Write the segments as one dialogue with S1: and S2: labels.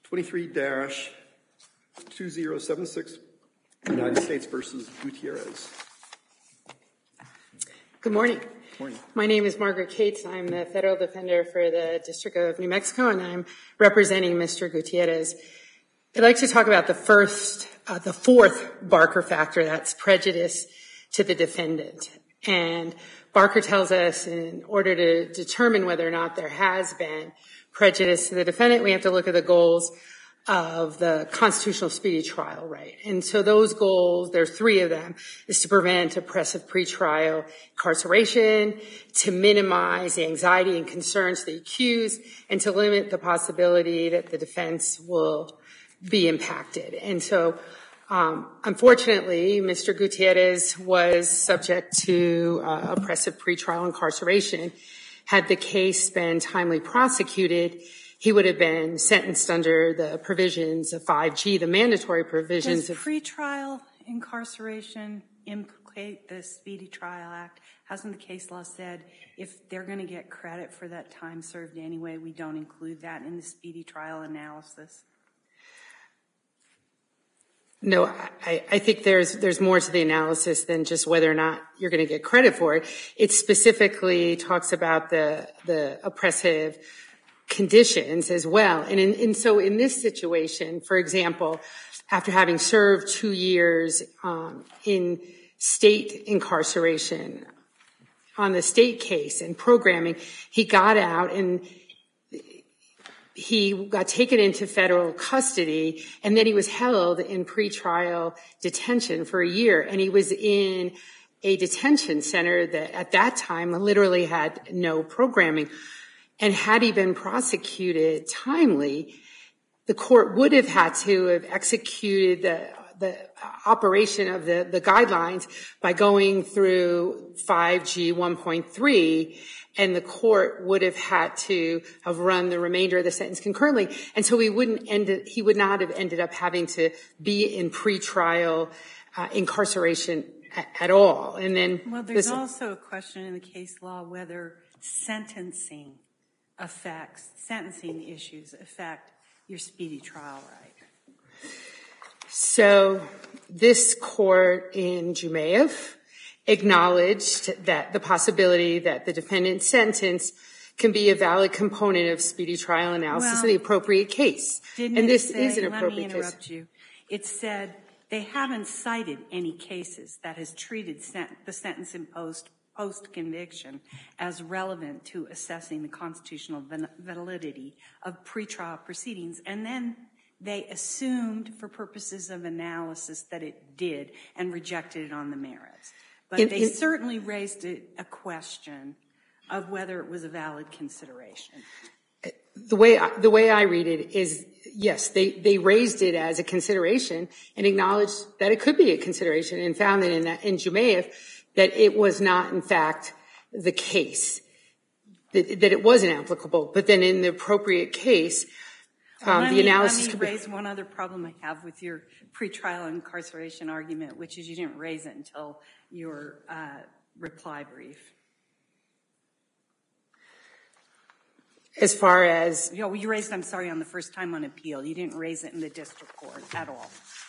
S1: 23-2076, United States versus Gutierrez.
S2: Good morning.
S1: Morning.
S2: My name is Margaret Cates. I'm the federal defender for the District of New Mexico, and I'm representing Mr. Gutierrez. I'd like to talk about the fourth Barker factor, that's prejudice to the defendant. And Barker tells us in order to determine whether or not there has been prejudice to the defendant, we have to look at the goals of the constitutional speedy trial right. And so those goals, there's three of them, is to prevent oppressive pretrial incarceration, to minimize the anxiety and concerns of the accused, and to limit the possibility that the defense will be impacted. And so unfortunately, Mr. Gutierrez was subject to oppressive pretrial incarceration. Had the case been timely prosecuted, he would have been sentenced under the provisions of 5G, the mandatory provisions.
S3: Does pretrial incarceration implicate the Speedy Trial Act? Hasn't the case law said if they're going to get credit for that time served anyway, we don't include that in the speedy trial analysis?
S2: No, I think there's more to the analysis than just whether or not you're going to get credit for it. It specifically talks about the oppressive conditions as well. And so in this situation, for example, after having served 2 years in state incarceration on the state case and programming, he got out and he got taken into federal custody, and then he was held in pretrial detention for a year. And he was in a detention center that at that time literally had no programming. And had he been prosecuted timely, the court would have had to have executed the operation of the guidelines by going through 5G 1.3, and the court would have had to have run the remainder of the sentence concurrently. And so he would not have ended up having to be in pretrial incarceration at all. And then
S3: there's also a question in the case law whether sentencing issues affect your speedy trial right.
S2: So this court in Jumeirah acknowledged that the possibility that the defendant's sentence can be a valid component of speedy trial analysis in the appropriate case.
S3: And this is an appropriate case. Let me interrupt you. It said they haven't cited any cases that has treated the sentence imposed post-conviction as relevant to assessing the constitutional validity of pretrial proceedings. And then they assumed for purposes of analysis that it did and rejected it on the merits. But they certainly raised a question of whether it was a valid consideration.
S2: The way I read it is, yes, they raised it as a consideration and acknowledged that it could be a consideration and found that in Jumeirah that it was not, in fact, the case, that it wasn't applicable. But then in the appropriate case, the analysis could be.
S3: Let me raise one other problem I have with your pretrial incarceration argument, which is you didn't raise it until your reply brief.
S2: As far as?
S3: You raised it, I'm sorry, on the first time on appeal. You didn't raise it in the district court at all.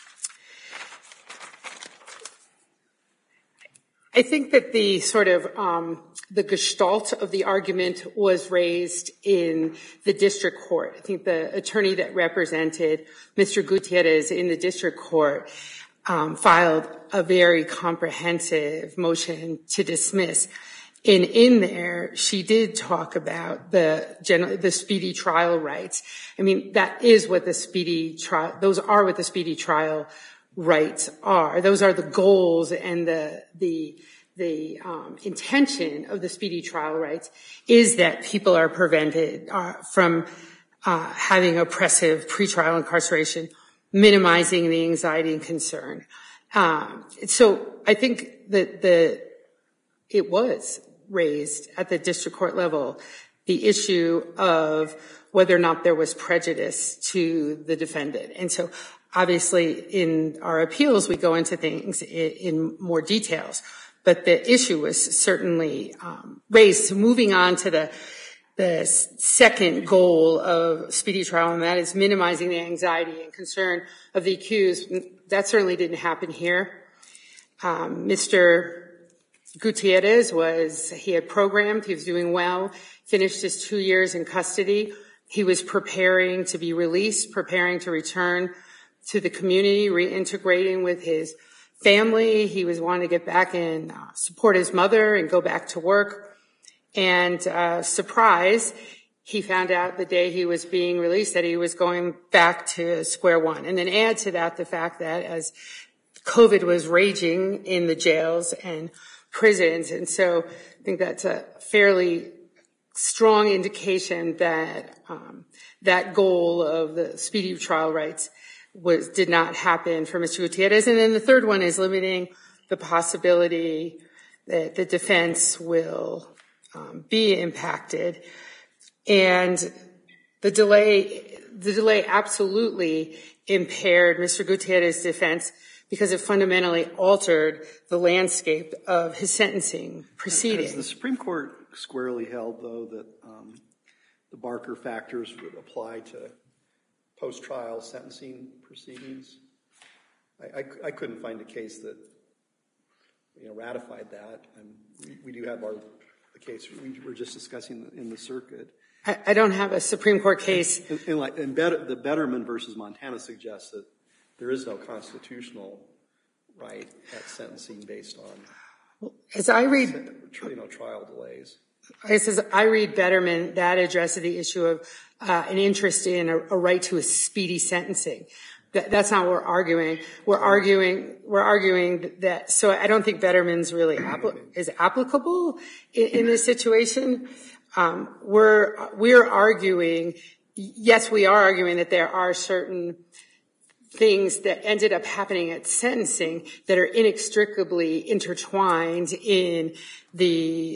S2: I think that the sort of the gestalt of the argument was raised in the district court. I think the attorney that represented Mr. Gutierrez in the district court filed a very comprehensive motion to dismiss. And in there, she did talk about the speedy trial rights. I mean, that is what the speedy trial, those are what the speedy trial rights are. Those are the goals and the intention of the speedy trial rights is that people are prevented from having oppressive pretrial incarceration, minimizing the anxiety and concern. So I think that it was raised at the district court level, the issue of whether or not there was prejudice to the defendant. And so obviously in our appeals, we go into things in more details, but the issue was certainly raised. So moving on to the second goal of speedy trial, and that is minimizing the anxiety and concern of the accused. That certainly didn't happen here. Mr. Gutierrez he had programmed, he was doing well, finished his 2 years in custody. He was preparing to be released, preparing to return to the community, reintegrating with his family. He was wanting to get back and support his mother and go back to work. And surprise, he found out the day he was being released that he was going back to square one. And then add to that the fact that as COVID was raging in the jails and prisons, and so I think that's a fairly strong indication that that goal of the speedy trial rights did not happen for Mr. Gutierrez. And then the third one is limiting the possibility that the defense will be impacted. And the delay absolutely impaired Mr. Gutierrez's defense because it fundamentally altered the landscape of his sentencing proceeding.
S1: Has the Supreme Court squarely held, though, that the Barker factors would apply to post-trial sentencing proceedings? I couldn't find a case that ratified that. And we do have the case we were just discussing in the circuit.
S2: I don't have a Supreme Court case.
S1: And the Betterman versus Montana suggests that there is no constitutional right at sentencing based on
S2: as I read
S1: trial delays.
S2: As I read Betterman, that addresses the issue of an interest in a right to a speedy sentencing. That's not what we're arguing. We're arguing that. So I don't think Betterman's really is applicable in this situation. We're arguing. Yes, we are arguing that there are certain things that ended up happening at sentencing that are inextricably intertwined in the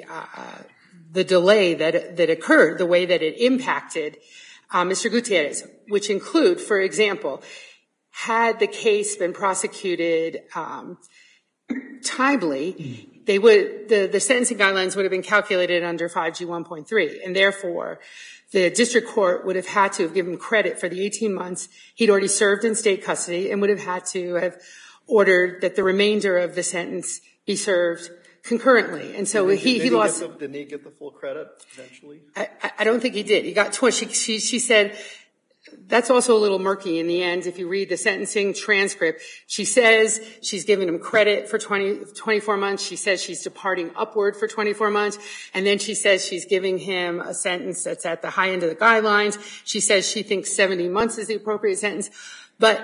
S2: delay that occurred, the way that it impacted Mr. Gutierrez, which include, for example, had the case been prosecuted timely, the sentencing guidelines would have been calculated under 5G 1.3, and therefore the district court would have had to have given credit for the 18 months he'd already served in state custody and would have had to have ordered that the remainder of the sentence be served concurrently. And so he lost.
S1: Didn't he get the full credit eventually?
S2: I don't think he did. He got 20. She said that's also a little murky in the end. If you read the sentencing transcript, she says she's giving him credit for 24 months. She says she's departing upward for 24 months. And then she says she's giving him a sentence that's at the high end of the guidelines. She says she thinks 70 months is the appropriate sentence. But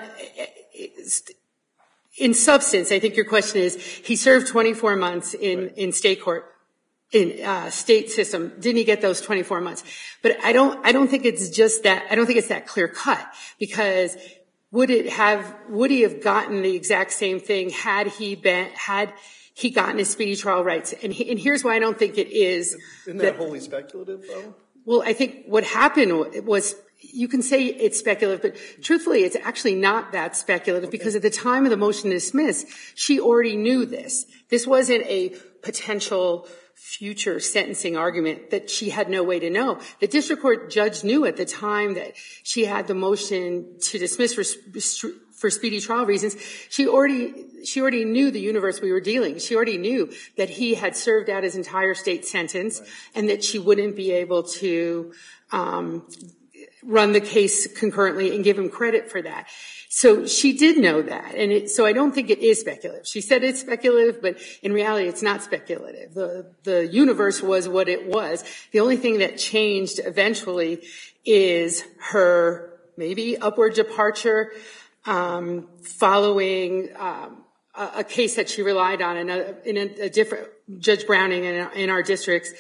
S2: in substance, I think your question is, he served 24 months in state court. In state system, didn't he get those 24 months? But I don't think it's just that. I don't think it's that clear cut, because would he have gotten the exact same thing had he gotten his speedy trial rights? And here's why I don't think it is.
S1: Isn't that wholly speculative, though?
S2: Well, I think what happened was, you can say it's speculative, but truthfully, it's actually not that speculative, because at the time of the motion to dismiss, she already knew this. This wasn't a potential future sentencing argument that she had no way to know. The district court judge knew at the time that she had the motion to dismiss for speedy trial reasons. She already knew the universe we were dealing. She already knew that he had served out his entire state sentence, and that she wouldn't be able to run the case concurrently and give him credit for that. So she did know that, and so I don't think it is speculative. She said it's speculative, but in reality, it's not speculative. The universe was what it was. The only thing that changed eventually is her maybe upward departure following a case that she relied on in a different Judge Browning in our district's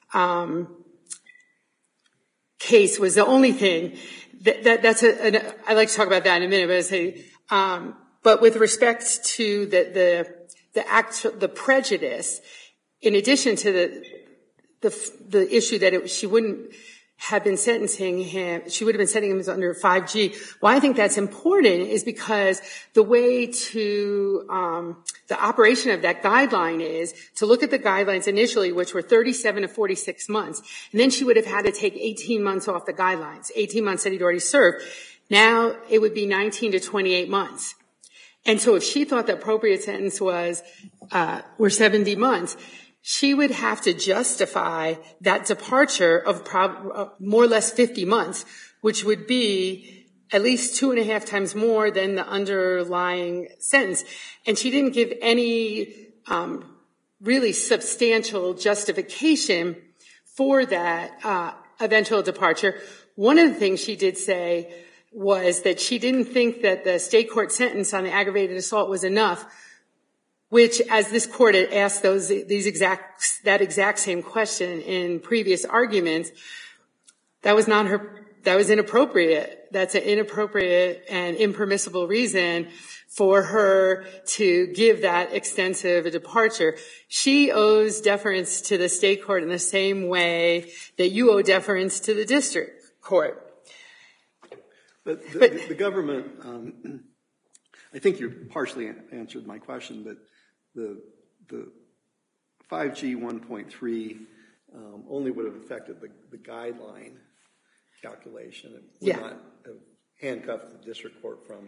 S2: case was the only thing. I'd like to talk about that in a minute, but I say, but with respect to the prejudice, in addition to the issue that she wouldn't had been sentencing him, she would have been sentencing him under 5G. Why I think that's important is because the way to, the operation of that guideline is to look at the guidelines initially, which were 37 to 46 months, and then she would have had to take 18 months off the guidelines, 18 months that he'd already served. Now it would be 19 to 28 months. And so if she thought the appropriate sentence was, were 70 months, she would have to justify that departure of more or less 50 months, which would be at least 2.5 times more than the underlying sentence. And she didn't give any really substantial justification for that eventual departure. One of the things she did say was that she didn't think that the state court sentence on the aggravated assault was enough, which, as this court had asked that exact same question in previous arguments, that was inappropriate. That's an inappropriate and impermissible reason for her to give that extensive a departure. She owes deference to the state court in the same way that you owe deference to the district court.
S1: But the government, I think you partially answered my question, but the 5G 1.3 only would have affected the guideline calculation. It would not have handcuffed the district court from,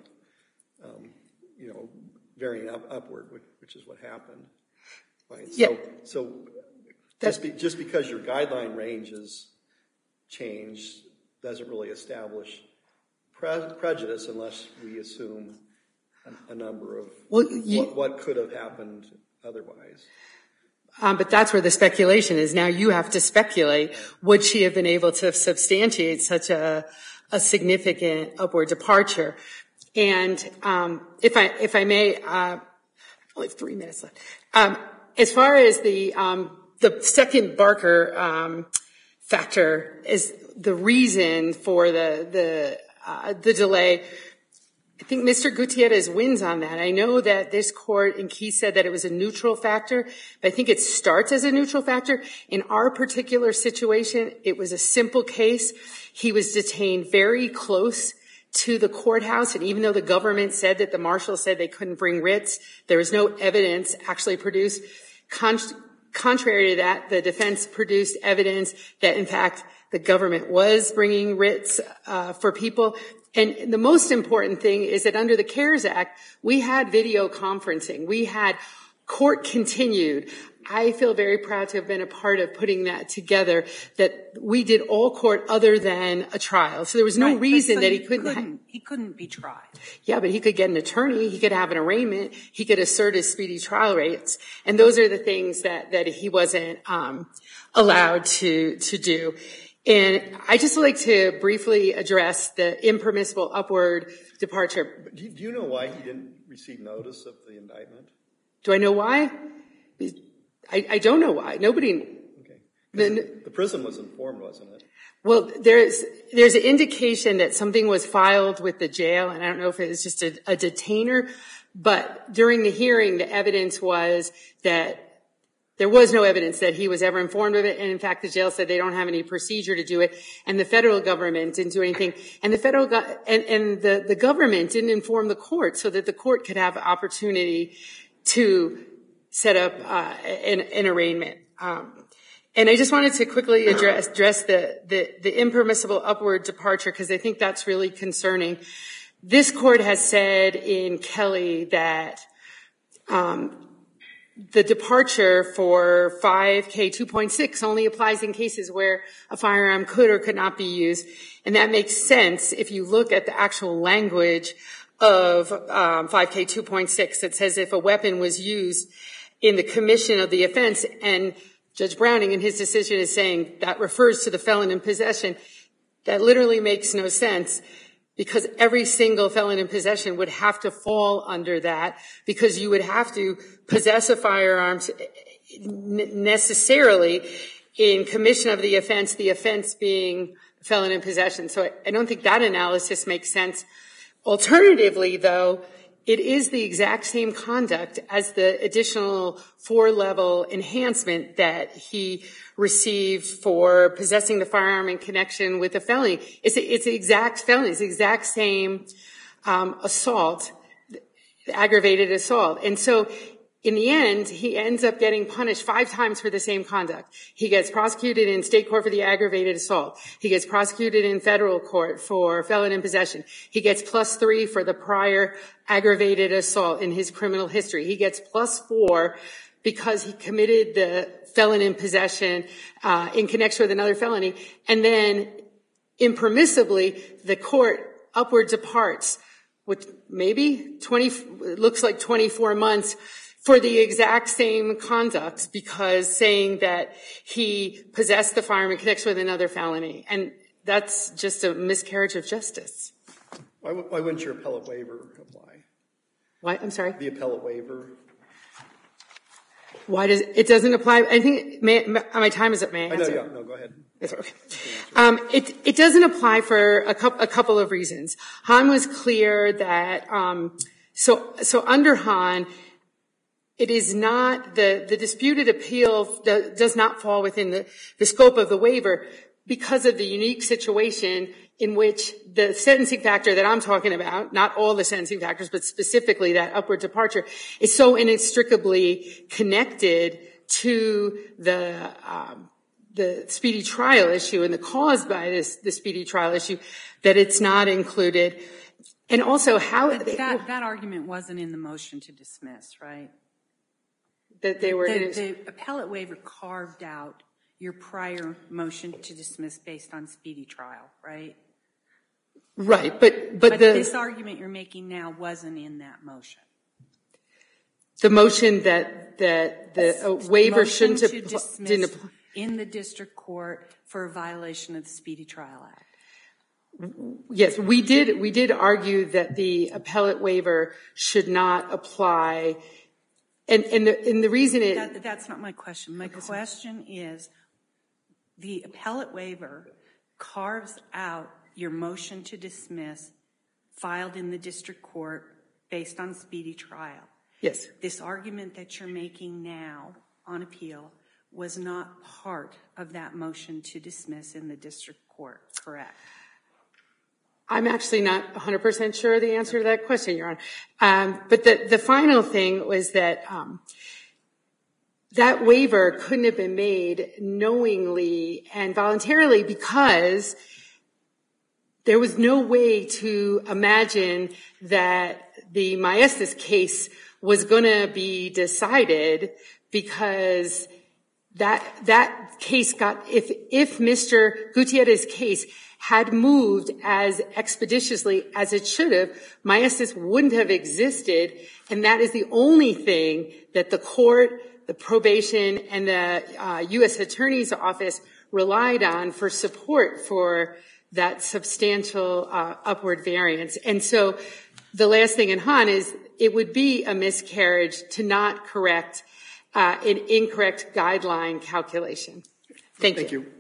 S1: varying upward, which is what happened. Right?
S2: Yeah.
S1: So just because your guideline ranges change doesn't really establish prejudice unless we assume a number of what could have happened otherwise.
S2: But that's where the speculation is. Now you have to speculate, would she have been able to substantiate such a significant upward departure? And if I may, I only have 3 minutes left. As far as the second Barker factor is the reason for the delay, I think Mr. Gutierrez wins on that. I know that this court in Key said that it was a neutral factor, but I think it starts as a neutral factor. In our particular situation, it was a simple case. He was detained very close to the courthouse, and even though the government said that the marshal said they couldn't bring writs, there was no evidence actually produced. Contrary to that, the defense produced evidence that, in fact, the government was bringing writs for people. And the most important thing is that under the CARES Act, we had video conferencing. We had court continued. I feel very proud to have been a part of putting that together, that we did all court other than a trial. So there was no reason that he couldn't.
S3: He couldn't be tried.
S2: Yeah, but he could get an attorney. He could have an arraignment. He could assert his speedy trial rates. And those are the things that he wasn't allowed to do. And I just like to briefly address the impermissible upward departure.
S1: Do you know why he didn't receive notice of the indictment?
S2: Do I know why? I don't know why. Nobody.
S1: Okay. The prison was informed, wasn't it?
S2: Well, there's an indication that something was filed with the jail, and I don't know if it was just a detainer, but during the hearing, the evidence was that there was no evidence that he was ever informed of it, and in fact, the jail said they don't have any procedure to do it, and the federal government didn't do anything, and the government didn't inform the court so that the court could have opportunity to set up an arraignment. And I just wanted to quickly address the impermissible upward departure, because I think that's really concerning. This court has said in Kelly that the departure for 5K 2.6 only applies in cases where a firearm could or could not be used. And that makes sense if you look at the actual language of 5K 2.6 that says if a weapon was used in the commission of the offense, and Judge Browning in his decision is saying that refers to the felon in possession, that literally makes no sense, because every single felon in possession would have to fall under that, because you would have to possess a firearm necessarily in commission of the offense being felon in possession. So I don't think that analysis makes sense. Alternatively, though, it is the exact same conduct as the additional 4-level enhancement that he received for possessing the firearm in connection with a felony. It's the exact felony. It's the exact same assault, aggravated assault. And so in the end, he ends up getting punished 5 times for the same conduct. He gets prosecuted in state court for the aggravated assault. He gets prosecuted in federal court for felon in possession. He gets +3 for the prior aggravated assault in his criminal history. He gets +4 because he committed the felon in possession in connection with another felony. And then impermissibly, the court upward departs with maybe looks like 24 months for the exact same conduct, because saying that he possessed the firearm in connection with another felony. And that's just a miscarriage of justice.
S1: Why wouldn't your appellate waiver apply?
S2: Why? I'm sorry?
S1: The appellate waiver.
S2: Why does it doesn't apply? I think my time is up. May I answer?
S1: No, go ahead.
S2: It's okay. It doesn't apply for a couple of reasons. Hahn was clear that so under Hahn, it is not the disputed appeal does not fall within the scope of the waiver because of the unique situation in which the sentencing factor that I'm talking about, not all the sentencing factors, but specifically that upward departure, is so inextricably connected to the speedy trial issue and the cause by the speedy trial issue that it's not included. And also how
S3: that argument wasn't in the motion to dismiss, right?
S2: That they were
S3: the appellate waiver carved out your prior motion to dismiss based on speedy trial, right?
S2: Right, but
S3: this argument you're making now wasn't in that motion.
S2: The motion that the waiver shouldn't have didn't apply
S3: in the district court for a violation of the Speedy Trial Act.
S2: Yes, we did argue that the appellate waiver should not apply. And the reason
S3: that's not my question. My question is the appellate waiver carves out your motion to dismiss filed in the district court based on speedy trial.
S2: Yes.
S3: This argument that you're making now on appeal was not part of that motion to dismiss in the district court, correct?
S2: I'm actually not 100% sure the answer to that question, Your Honor. But the final thing was that that waiver couldn't have been made knowingly and voluntarily because there was no way to imagine that the Maestas case was going to be decided because that case if Mr. Gutierrez's case had moved as expeditiously as it should have, Maestas wouldn't have existed, and that is the only thing that the court, the probation, and the U.S. Attorney's Office relied on for support for that substantial upward variance. And so the last thing in Hahn is it would be a miscarriage to not correct an incorrect guideline calculation. Thank you.
S1: Thank you.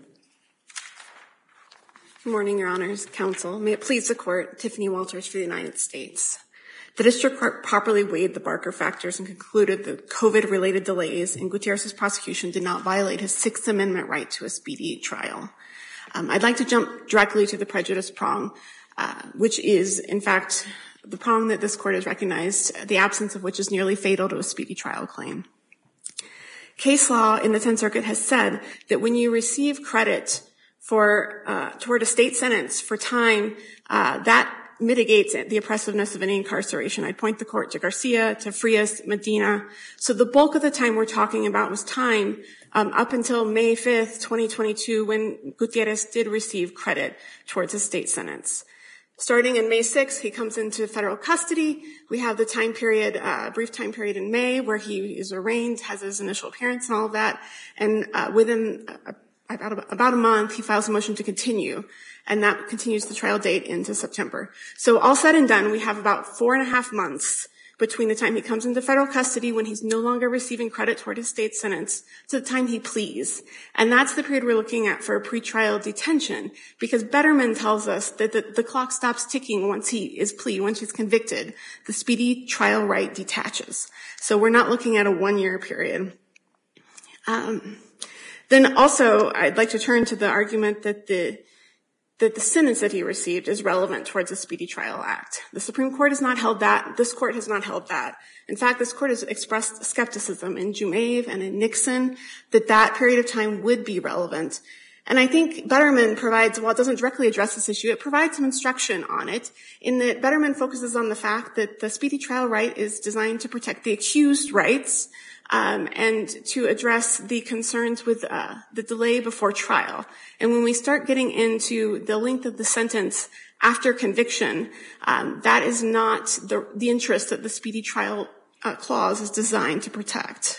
S4: Good morning, Your Honors, Counsel. May it please the Court, Tiffany Walters for the United States. The district court properly weighed the Barker factors and concluded that COVID-related delays in Gutierrez's prosecution did not violate his Sixth Amendment right to a speedy trial. I'd like to jump directly to the prejudice prong, which is, in fact, the prong that this Court has recognized, the absence of which is nearly fatal to a speedy trial claim. Case law in the Tenth Circuit has said that when you receive credit for toward a state sentence for time, that mitigates the oppressiveness of any incarceration. I'd point the Court to Garcia, to Frias, Medina. So the bulk of the time we're talking about was time up until May 5th, 2022, when Gutierrez did receive credit towards a state sentence. Starting in May 6th, he comes into federal custody. We have the time period, brief time period in May where he is arraigned, has his initial appearance and all of that. And within about a month, he files a motion to continue. And that continues the trial date into September. So all said and done, we have about 4.5 months between the time he comes into federal custody when he's no longer receiving credit toward his state sentence to the time he pleads. And that's the period we're looking at for a pretrial detention, because Betterman tells us that the clock stops ticking once he's convicted. The speedy trial right detaches. So we're not looking at a 1-year period. Then also, I'd like to turn to the argument that the sentence that he received is relevant towards the Speedy Trial Act. The Supreme Court has not held that. This court has not held that. In fact, this court has expressed skepticism in Jumaeve and in Nixon that period of time would be relevant. And I think Betterman provides, while it doesn't directly address this issue, it provides some instruction on it, in that Betterman focuses on the fact that the speedy trial right is designed to protect the accused rights, and to address the concerns with the delay before trial. And when we start getting into the length of the sentence after conviction, that is not the interest that the speedy trial clause is designed to protect.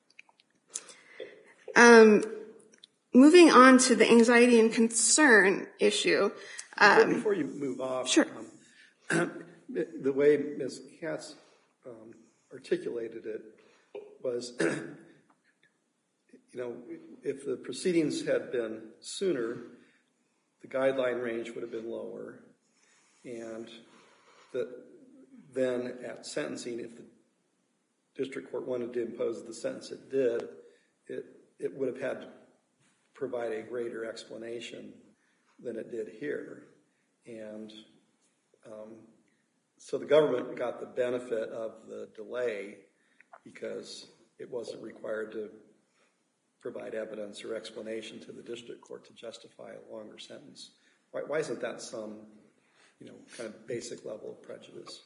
S4: Moving on to the anxiety and concern issue.
S1: Before you move off,
S4: sure.
S1: The way Ms. Katz articulated it was, if the proceedings had been sooner, the guideline range would have been lower, and then at sentencing, if the district court wanted to impose the sentence it did, it would have had to provide a greater explanation than it did here. And so the government got the benefit of the delay because it wasn't required to provide evidence or explanation to the district court to justify a longer sentence. Why isn't that some, kind of basic level of prejudice?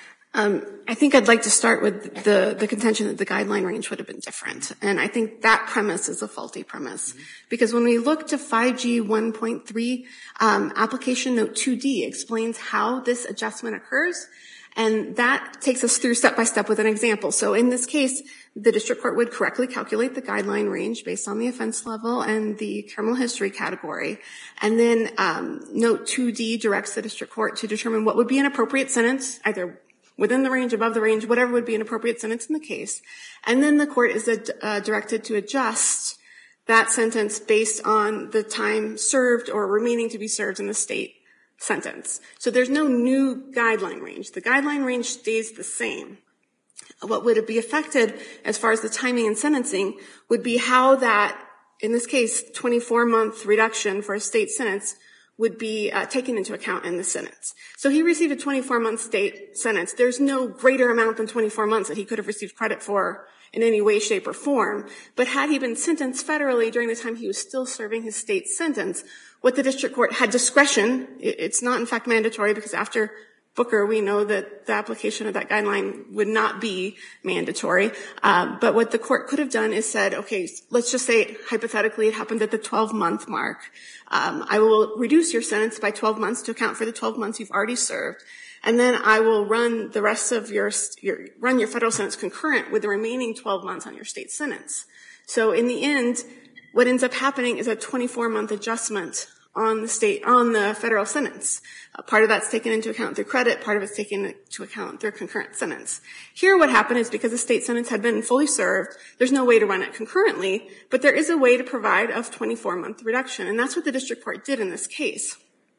S4: I think I'd like to start with the contention that the guideline range would have been different. And I think that premise is a faulty premise. Mm-hmm. Because when we look to 5G 1.3, application note 2D explains how this adjustment occurs. And that takes us through step by step with an example. So in this case, the district court would correctly calculate the guideline range based on the offense level and the criminal history category. And then note 2D directs the district court to determine what would be an appropriate sentence, either within the range, above the range, whatever would be an appropriate sentence in the case. And then the court is directed to adjust that sentence based on the time served or remaining to be served in the state sentence. So there's no new guideline range. The guideline range stays the same. What would be affected as far as the timing and sentencing would be how that, in this case, 24-month reduction for a state sentence would be taken into account in the sentence. So he received a 24-month state sentence. There's no greater amount than 24 months that he could have received credit for in any way, shape, or form. But had he been sentenced federally during the time he was still serving his state sentence, what the district court had discretion, it's not in fact mandatory because after Booker we know that the application of that guideline would not be mandatory. But what the court could have done is said, okay, let's just say hypothetically it happened at the 12-month mark. I will reduce your sentence by 12 months to account for the 12 months you've already served. And then I will run the rest of your federal sentence concurrent with the remaining 12 months on your state sentence. So in the end, what ends up happening is a 24-month adjustment on the federal sentence. Part of that's taken into account through credit, part of it's taken into account through concurrent sentence. Here what happened is because the state sentence had been fully served, there's no way to run it concurrently, but there is a way to provide a 24-month reduction, and that's what the district court did in this case.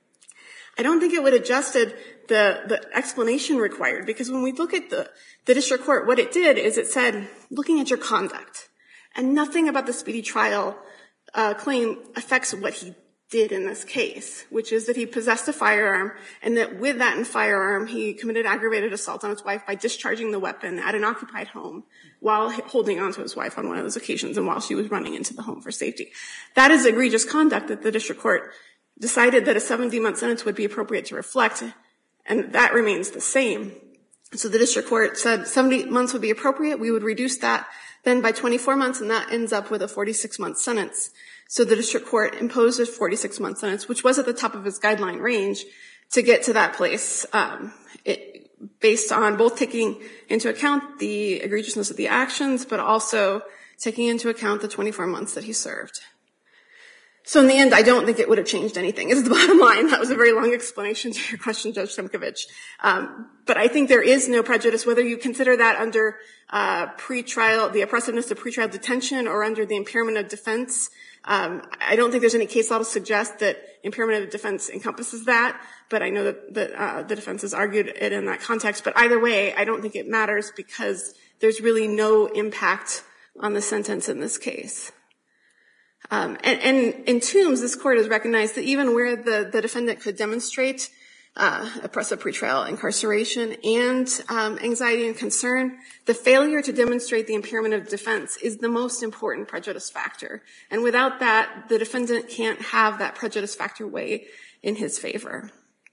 S4: I don't think it would have adjusted the explanation required, because when we look at the district court, what it did is it said, looking at your conduct, and nothing about the speedy trial claim affects what he did in this case, which is that he possessed a firearm, and that with that firearm, he committed aggravated assault on his wife by discharging the weapon at an occupied home while holding onto his wife on one of those occasions and while she was running into the home for safety. That is egregious conduct that the district court decided that a 70-month sentence would be appropriate to reflect, and that remains the same. So the district court said 70 months would be appropriate. We would reduce that then by 24 months, and that ends up with a 46-month sentence. So the district court imposed a 46-month sentence, which was at the top of his guideline range, to get to that place, based on both taking into account the egregiousness of the actions, but also taking into account the 24 months that he served. So in the end, I don't think it would have changed anything, is the bottom line. That was a very long explanation to your question, Judge Simkovich. But I think there is no prejudice, whether you consider that under pretrial, the oppressiveness of pretrial detention, or under the impairment of defense. I don't think there's any case law to suggest that impairment of defense encompasses that, but I know that the defense has argued it in that context. But either way, I don't think it matters because there's really no impact on the sentence in this case. And in Toombs, this court has recognized that even where the defendant could demonstrate oppressive pretrial incarceration and anxiety and concern, the failure to demonstrate the impairment of defense is the most important prejudice factor. And without that, the defendant can't have that prejudice factor weigh in his favor.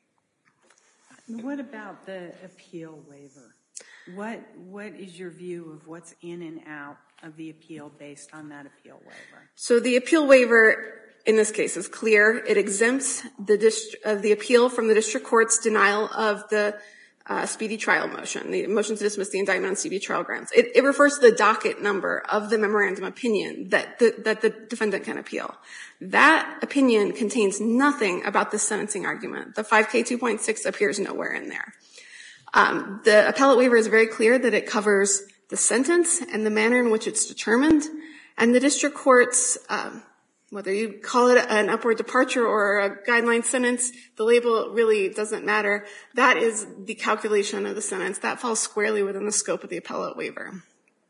S3: What about the appeal waiver? What is your view of what's in and out of the appeal based on that appeal waiver?
S4: So the appeal waiver in this case is clear. It exempts the appeal from the district court's denial of the speedy trial motion, the motion to dismiss the indictment on speedy trial grounds. It refers to the docket number of the memorandum opinion that the defendant can appeal. That opinion contains nothing about the sentencing argument. The 5K 2.6 appears nowhere in there. The appellate waiver is very clear that it covers the sentence and the manner in which it's determined, and the district court's whether you call it an upward departure or a guideline sentence, the label really doesn't matter. That is the calculation of the sentence. That falls squarely within the scope of the appellate waiver.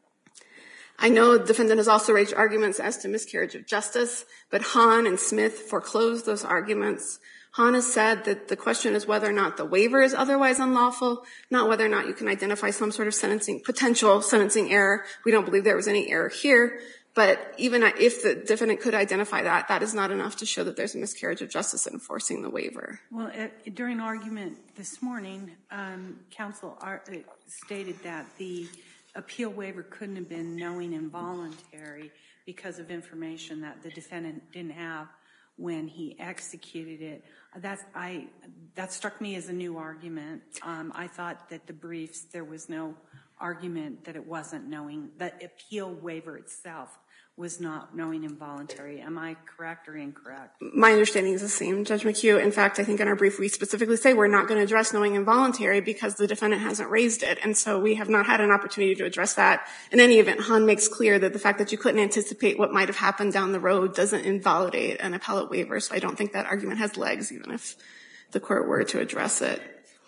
S4: I know the defendant has also raised arguments as to miscarriage of justice, but Hahn and Smith foreclosed those arguments. Hahn has said that the question is whether or not the waiver is otherwise unlawful, not whether or not you can identify some sort of potential sentencing error. We don't believe there was any error here. But even if the defendant could identify that, that is not enough to show that there's a miscarriage of justice in enforcing the waiver.
S3: Well, during argument this morning, counsel stated that the appeal waiver couldn't have been knowing and voluntary because of information that the defendant didn't have when he executed it. That struck me as a new argument. I thought that the briefs, there was no argument that it wasn't knowing. The appeal waiver itself was not knowing and voluntary. Am I correct or incorrect?
S4: My understanding is the same, Judge McHugh. In fact, I think in our brief we specifically say we're not going to address knowing and voluntary because the defendant hasn't raised it. And so we have not had an opportunity to address that. In any event, Hahn makes clear that the fact that you couldn't anticipate what might have happened down the road doesn't invalidate an appellate waiver. So I don't think that argument has legs, even if the court were to address it.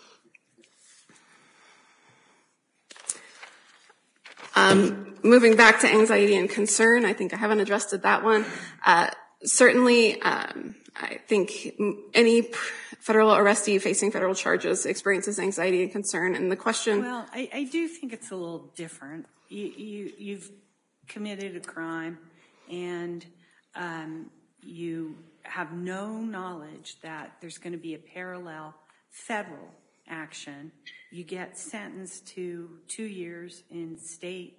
S4: Moving back to anxiety and concern, I think I haven't addressed that one. Certainly, I think any federal arrestee facing federal charges experiences anxiety and concern. And the question—
S3: Well, I do think it's a little different. You've committed a crime, and you have no knowledge that there's going to be a parallel federal action. You get sentenced to 2 years in state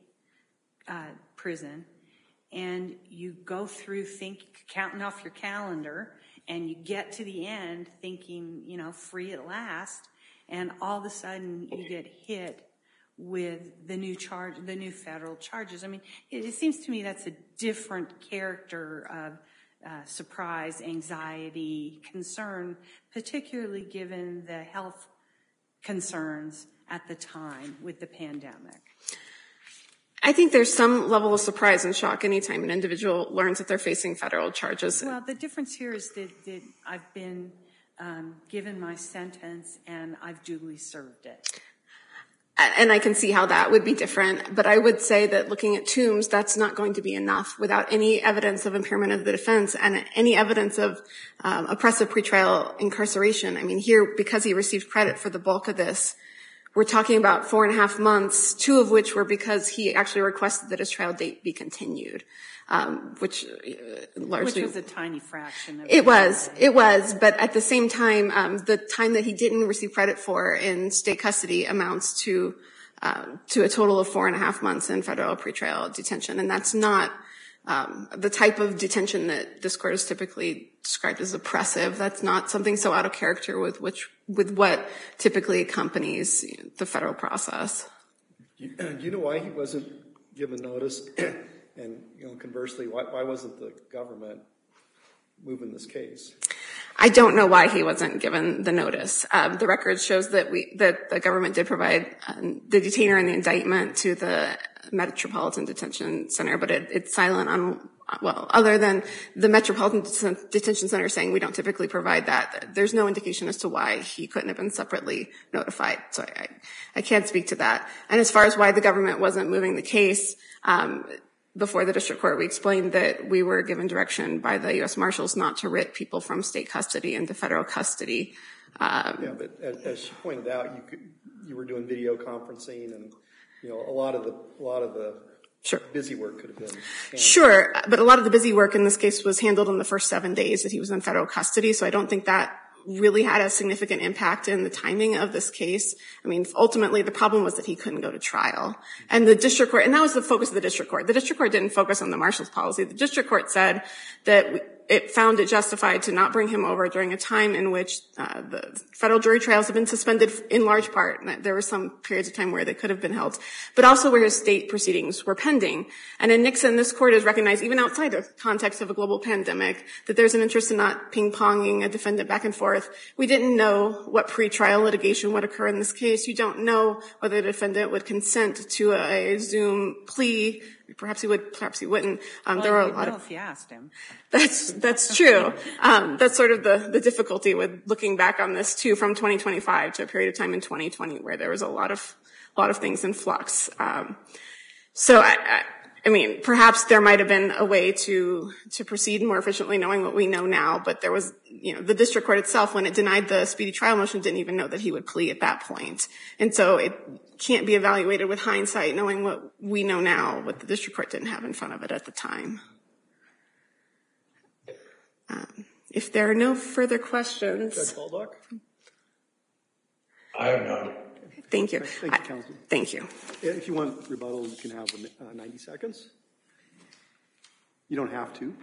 S3: prison, and you go through counting off your calendar, and you get to the end thinking, free at last, and all of a sudden you get hit with the new federal charges. I mean, it seems to me that's a different character of surprise, anxiety, concern, particularly given the health concerns at the time with the pandemic.
S4: I think there's some level of surprise and shock anytime an individual learns that they're facing federal charges.
S3: Well, the difference here is that I've been given my sentence and I've duly served it.
S4: And I can see how that would be different. But I would say that looking at Toombs, that's not going to be enough without any evidence of impairment of the defense and any evidence of oppressive pretrial incarceration. I mean, here, because he received credit for the bulk of this, we're talking about 4.5 months, 2 of which were because he actually requested that his trial date be continued, which largely—
S3: Which was a tiny fraction of
S4: it was. But at the same time, the time that he didn't receive credit for in state custody amounts to a total of 4.5 months in federal pretrial detention. And that's not the type of detention that this court has typically described as oppressive. That's not something so out of character with what typically accompanies the federal process.
S1: Do you know why he wasn't given notice? And conversely, why wasn't the government moving this case?
S4: I don't know why he wasn't given the notice. The record shows that the government did provide the detainer and the indictment to the Metropolitan Detention Center, but it's silent on, well, other than the Metropolitan Detention Center saying we don't typically provide that, there's no indication as to why he couldn't have been separately notified. So I can't speak to that. And as far as why the government wasn't moving the case, before the district court, we explained that we were given direction by the U.S. Marshals not to writ people from state custody into federal custody.
S1: Yeah, but as she pointed out, you were doing video conferencing, and a lot of the
S4: Sure.
S1: busy work could have been handled.
S4: Sure, but a lot of the busy work in this case was handled in the first 7 days that he was in federal custody, so I don't think that really had a significant impact in the timing of this case. I mean, ultimately, the problem was that he couldn't go to trial. And the district court, and that was the focus of the district court. The district court didn't focus on the Marshals policy. The district court said that it found it justified to not bring him over during a time in which the federal jury trials have been suspended in large part. There were some periods of time where they could have been held, but also where his state proceedings were pending. And in Nixon, this court has recognized, even outside the context of a global pandemic, that there's an interest in not ping-ponging a defendant back and forth. We didn't know what pretrial litigation would occur in this case. You don't know whether the defendant would consent to a Zoom plea. Perhaps he would, perhaps he wouldn't. There were a lot of.
S3: If you asked him.
S4: That's true. That's sort of the difficulty with looking back on this too, from 2025 to a period of time in 2020 where there was a lot of things in flux. So I mean, perhaps there might have been a way to proceed more efficiently knowing what we know now, but there was, the district court itself, when it denied the speedy trial motion, didn't even know that he would plea at that point. And so it can't be evaluated with hindsight, knowing what we know now, what the district court didn't have in front of it at the time. If there are no further questions.
S1: Judge Baldock?
S5: I have none.
S4: Thank you.
S1: Thank you, counsel.
S4: Thank you.
S1: If you want rebuttal, you can have 90 seconds. You don't have to,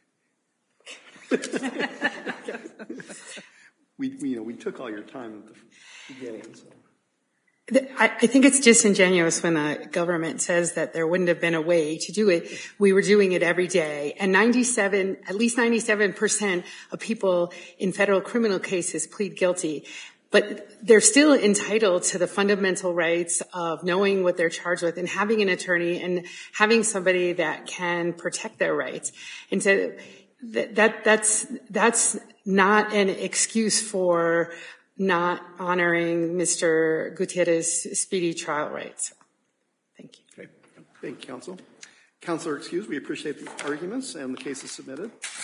S1: but we took all your time at the beginning. So.
S2: I think it's disingenuous when the government says that there wouldn't have been a way to do it. We were doing it every day. And at least 97% of people in federal criminal cases plead guilty. But they're still entitled to the fundamental rights of knowing what they're charged with and having an attorney and having somebody that can protect their rights. And so that's not an excuse for not honoring Mr. Gutierrez's speedy trial rights. Thank you.
S1: Okay. Thank you, counsel. Counselor excused. We appreciate the arguments, and the case is submitted.